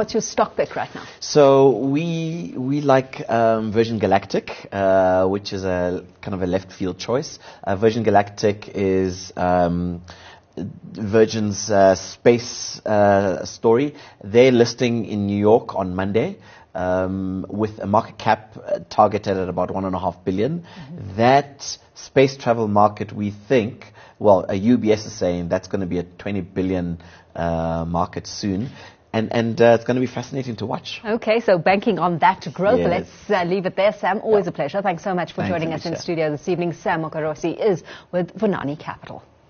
What's your stock pick right now? So we like Virgin Galactic, which is a kind of a left field choice. Virgin Galactic is Virgin's space story. They're listing in New York on Monday. With a market cap targeted at about $1.5 billion. Mm-hmm. That space travel market, we think, well, UBS is saying that's going to be a $20 billion market soon. And it's going to be fascinating to watch. Okay, so banking on that growth. Yes. Let's leave it there. Sam, always a pleasure. Thanks so much for joining us in studio this evening. Sam Okarossi is with Vunani Capital.